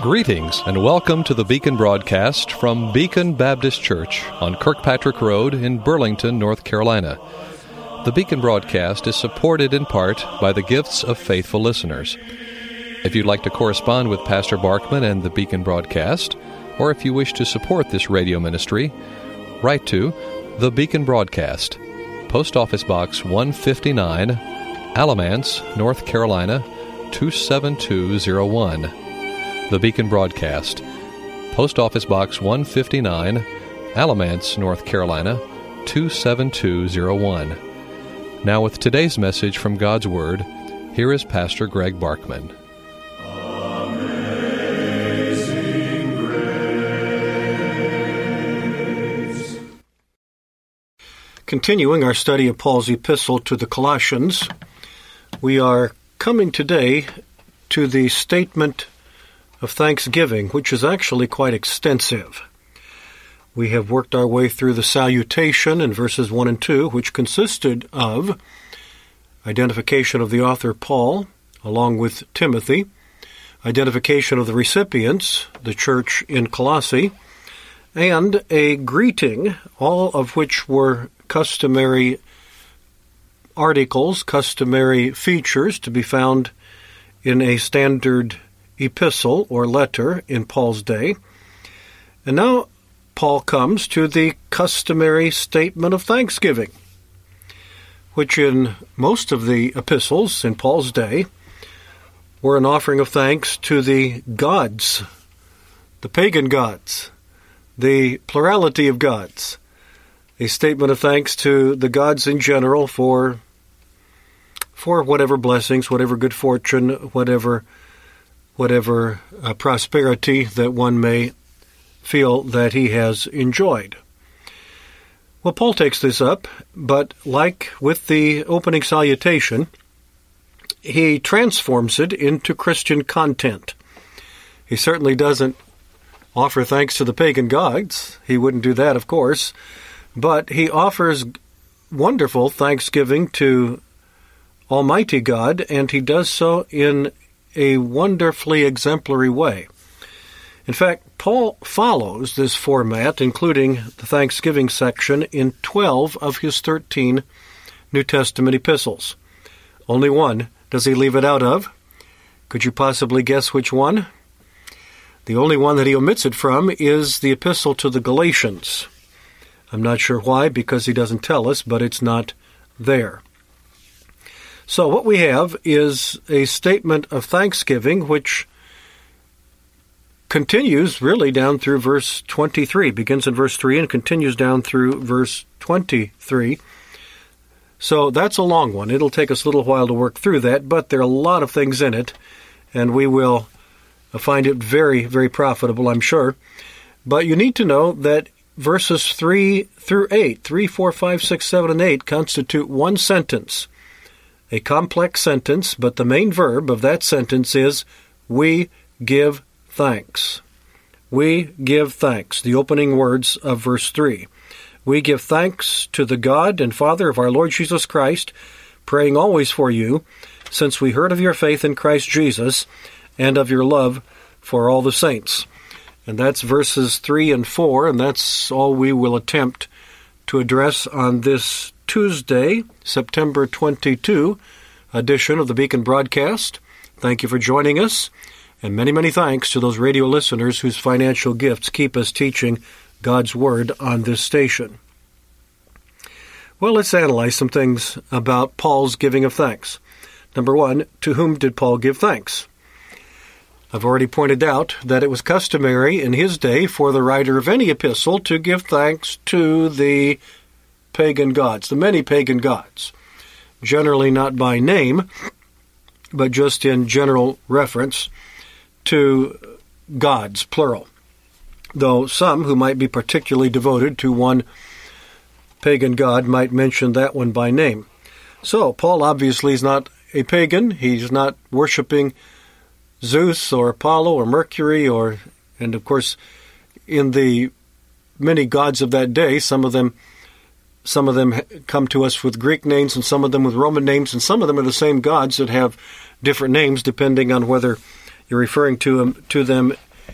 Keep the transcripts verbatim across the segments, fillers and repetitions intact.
Greetings and welcome to the Beacon broadcast from Beacon Baptist Church on Kirkpatrick Road in Burlington, North Carolina. The Beacon broadcast is supported in part by the gifts of faithful listeners. If you'd like to correspond with Pastor Barkman and the Beacon broadcast, or if you wish to support this radio ministry, write to The Beacon Broadcast, Post Office Box one fifty-nine, Alamance, North Carolina, two seven two zero one. The Beacon Broadcast, Post Office Box one fifty-nine, Alamance, North Carolina, two seven two zero one. Now with today's message from God's Word, here is Pastor Greg Barkman. Amazing Grace. Continuing our study of Paul's epistle to the Colossians, we are coming today to the statement of thanksgiving, which is actually quite extensive. We have worked our way through the salutation in verses one and two, which consisted of identification of the author Paul, along with Timothy, identification of the recipients, the church in Colossae, and a greeting, all of which were customary articles, customary features to be found in a standard epistle or letter in Paul's day. And now Paul comes to the customary statement of thanksgiving, which in most of the epistles in Paul's day were an offering of thanks to the gods, the pagan gods, the plurality of gods, a statement of thanks to the gods in general for, for whatever blessings, whatever good fortune, whatever whatever uh, prosperity that one may feel that he has enjoyed. Well, Paul takes this up, but like with the opening salutation, he transforms it into Christian content. He certainly doesn't offer thanks to the pagan gods. He wouldn't do that, of course, but he offers wonderful thanksgiving to Almighty God, and he does so in a wonderfully exemplary way. In fact, Paul follows this format, including the Thanksgiving section, in twelve of his thirteen New Testament epistles. Only one does he leave it out of. Could you possibly guess which one? The only one that he omits it from is the epistle to the Galatians. I'm not sure why, because he doesn't tell us, but it's not there. So what we have is a statement of thanksgiving which continues really down through verse twenty-three, begins in verse three and continues down through verse twenty-three. So that's a long one. It'll take us a little while to work through that, but there are a lot of things in it, and we will find it very, very profitable, I'm sure. But you need to know that verses three through eight, three, four, five, six, seven, and eight constitute one sentence. A complex sentence, but the main verb of that sentence is, we give thanks. We give thanks, the opening words of verse three. We give thanks to the God and Father of our Lord Jesus Christ, praying always for you, since we heard of your faith in Christ Jesus and of your love for all the saints. And that's verses three and four, and that's all we will attempt to address on this Tuesday, September twenty-second edition of the Beacon Broadcast. Thank you for joining us, and many, many thanks to those radio listeners whose financial gifts keep us teaching God's Word on this station. Well, let's analyze some things about Paul's giving of thanks. Number one, to whom did Paul give thanks? I've already pointed out that it was customary in his day for the writer of any epistle to give thanks to the pagan gods, the many pagan gods, generally not by name, but just in general reference to gods, plural, though some who might be particularly devoted to one pagan god might mention that one by name. So, Paul obviously is not a pagan. He's not worshiping Zeus or Apollo or Mercury, or, and of course, in the many gods of that day, some of them Some of them come to us with Greek names and some of them with Roman names, and some of them are the same gods that have different names depending on whether you're referring to them, to them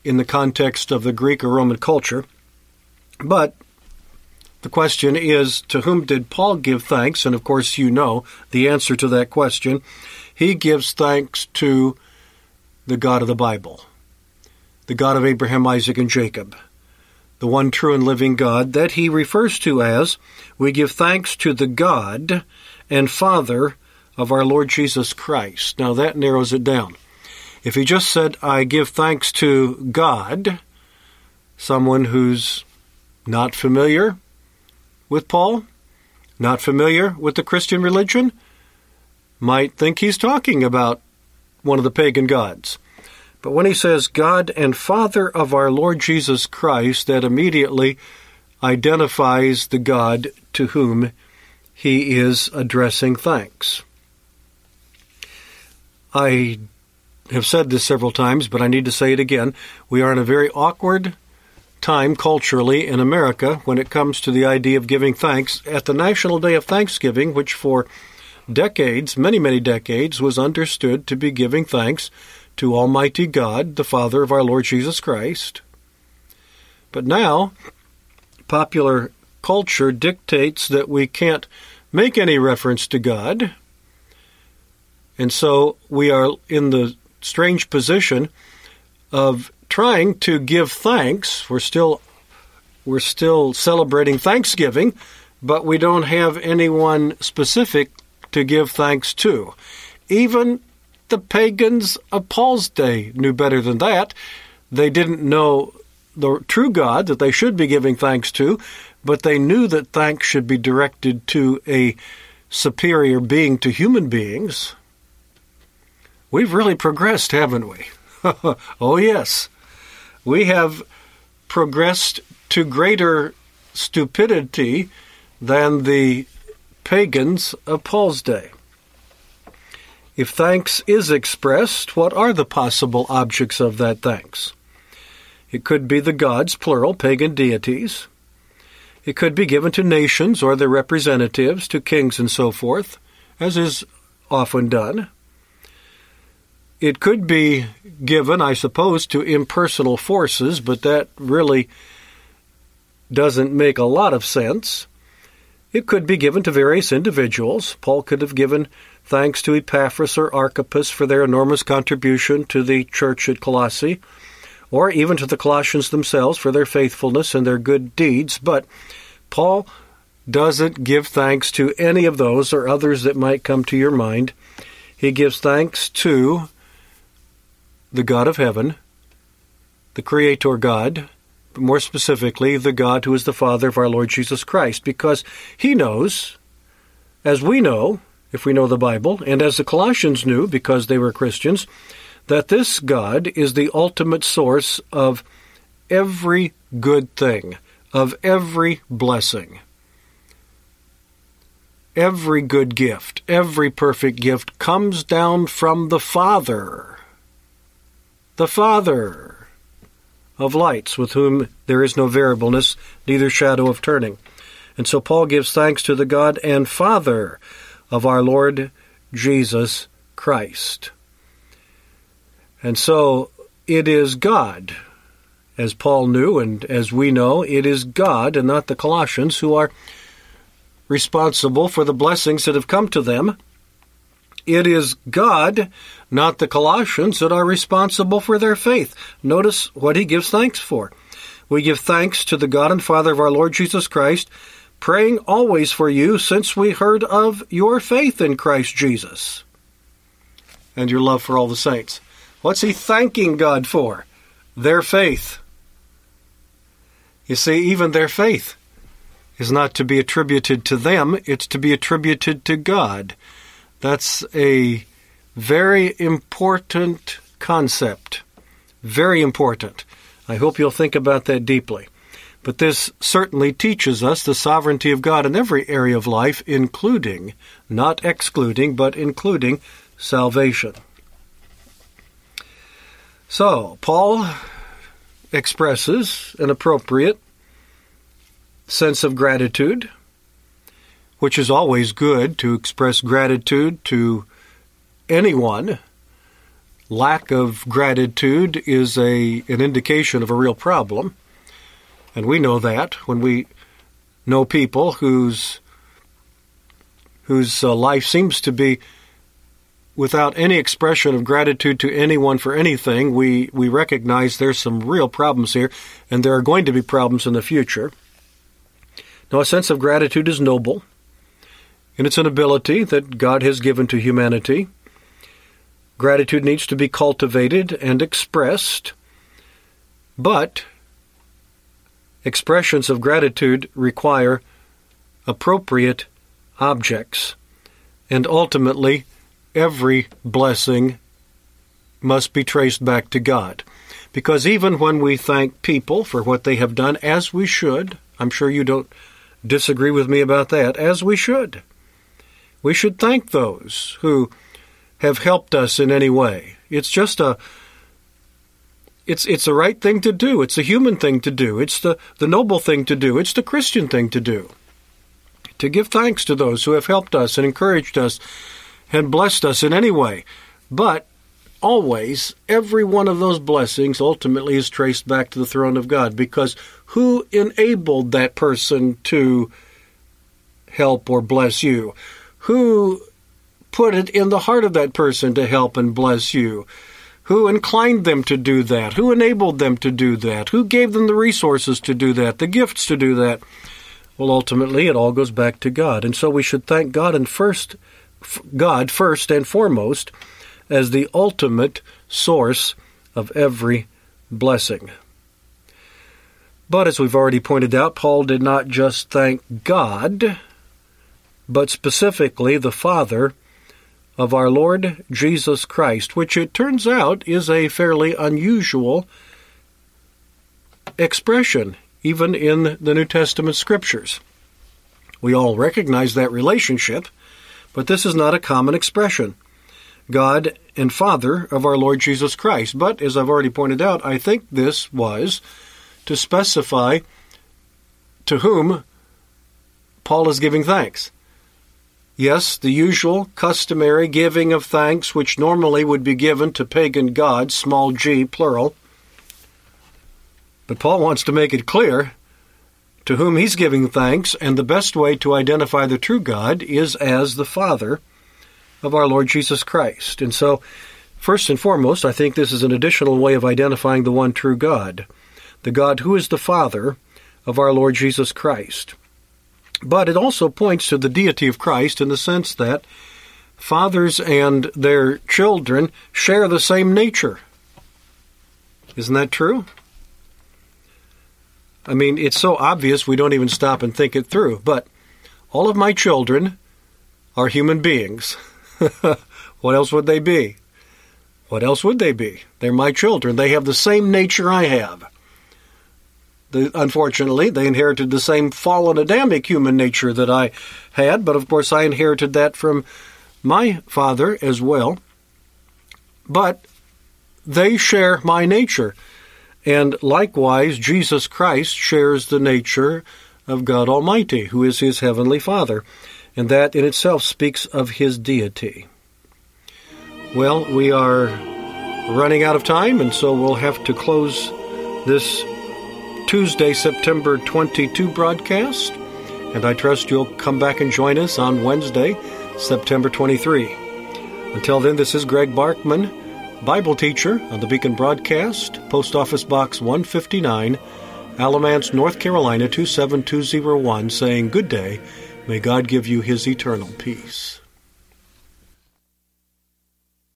in the context of the Greek or Roman culture. But the question is, to whom did Paul give thanks? And of course you know the answer to that question. He gives thanks to the God of the Bible, the God of Abraham, Isaac, and Jacob, the one true and living God that he refers to as, we give thanks to the God and Father of our Lord Jesus Christ. Now that narrows it down. If he just said, I give thanks to God, someone who's not familiar with Paul, not familiar with the Christian religion, might think he's talking about one of the pagan gods. But when he says God and Father of our Lord Jesus Christ, that immediately identifies the God to whom he is addressing thanks. I have said this several times, but I need to say it again. We are in a very awkward time culturally in America when it comes to the idea of giving thanks at the National Day of Thanksgiving, which for decades, many, many decades, was understood to be giving thanks to Almighty God, the Father of our Lord Jesus Christ. But now, popular culture dictates that we can't make any reference to God, and so we are in the strange position of trying to give thanks. We're still we're still celebrating Thanksgiving, but we don't have anyone specific to give thanks to. Even the pagans of Paul's day knew better than that. They didn't know the true God that they should be giving thanks to, but they knew that thanks should be directed to a superior being to human beings. We've really progressed, haven't we? Oh, yes. We have progressed to greater stupidity than the pagans of Paul's day. If thanks is expressed, what are the possible objects of that thanks? It could be the gods, plural, pagan deities. It could be given to nations or their representatives, to kings and so forth, as is often done. It could be given, I suppose, to impersonal forces, but that really doesn't make a lot of sense. It could be given to various individuals. Paul could have given thanks to Epaphras or Archippus for their enormous contribution to the church at Colossae, or even to the Colossians themselves for their faithfulness and their good deeds. But Paul doesn't give thanks to any of those or others that might come to your mind. He gives thanks to the God of heaven, the Creator God, but more specifically, the God who is the Father of our Lord Jesus Christ, because he knows, as we know, if we know the Bible, and as the Colossians knew because they were Christians, that this God is the ultimate source of every good thing, of every blessing. Every good gift, every perfect gift comes down from the Father, the Father of lights, with whom there is no variableness, neither shadow of turning. And so Paul gives thanks to the God and Father of our Lord Jesus Christ. And so it is God, as Paul knew and as we know, it is God and not the Colossians who are responsible for the blessings that have come to them. It is God, not the Colossians, that are responsible for their faith. Notice what he gives thanks for. We give thanks to the God and Father of our Lord Jesus Christ, praying always for you, since we heard of your faith in Christ Jesus and your love for all the saints. What's he thanking God for? Their faith. You see, even their faith is not to be attributed to them, it's to be attributed to God. That's a very important concept. Very important. I hope you'll think about that deeply. But this certainly teaches us the sovereignty of God in every area of life, including, not excluding, but including salvation. So, Paul expresses an appropriate sense of gratitude, which is always good to express gratitude to anyone, lack of gratitude is a an indication of a real problem. And we know that when we know people whose whose uh, life seems to be without any expression of gratitude to anyone for anything, we, we recognize there's some real problems here, and there are going to be problems in the future. Now, a sense of gratitude is noble, and it's an ability that God has given to humanity. Gratitude needs to be cultivated and expressed, but expressions of gratitude require appropriate objects, and ultimately every blessing must be traced back to God. Because even when we thank people for what they have done, as we should, I'm sure you don't disagree with me about that, as we should, we should thank those who have helped us in any way. It's just a It's it's the right thing to do. It's a human thing to do. It's the, the noble thing to do. It's the Christian thing to do. To give thanks to those who have helped us and encouraged us and blessed us in any way. But always, every one of those blessings ultimately is traced back to the throne of God, because who enabled that person to help or bless you? Who put it in the heart of that person to help and bless you? Who inclined them to do that? Who enabled them to do that? Who gave them the resources to do that, the gifts to do that? Well, ultimately, it all goes back to God. And so we should thank God and first, God first and foremost as the ultimate source of every blessing. But as we've already pointed out, Paul did not just thank God, but specifically the Father of our Lord Jesus Christ, which it turns out is a fairly unusual expression, even in the New Testament Scriptures. We all recognize that relationship, but this is not a common expression. God and Father of our Lord Jesus Christ. But, as I've already pointed out, I think this was to specify to whom Paul is giving thanks. Yes, the usual, customary giving of thanks, which normally would be given to pagan gods, small g, plural. But Paul wants to make it clear to whom he's giving thanks, and the best way to identify the true God is as the Father of our Lord Jesus Christ. And so, first and foremost, I think this is an additional way of identifying the one true God, the God who is the Father of our Lord Jesus Christ. But it also points to the deity of Christ in the sense that fathers and their children share the same nature. Isn't that true? I mean, it's so obvious we don't even stop and think it through. But all of my children are human beings. What else would they be? What else would they be? They're my children. They have the same nature I have. The, unfortunately, they inherited the same fallen Adamic human nature that I had, but of course I inherited that from my father as well. But they share my nature. And likewise, Jesus Christ shares the nature of God Almighty, who is his heavenly Father. And that in itself speaks of his deity. Well, we are running out of time, and so we'll have to close this Tuesday, September twenty-second broadcast. And I trust you'll come back and join us on Wednesday, September twenty-third. Until then, this is Greg Barkman, Bible teacher on the Beacon Broadcast, Post Office Box one fifty-nine, Alamance, North Carolina two seven two zero one, saying good day. May God give you his eternal peace.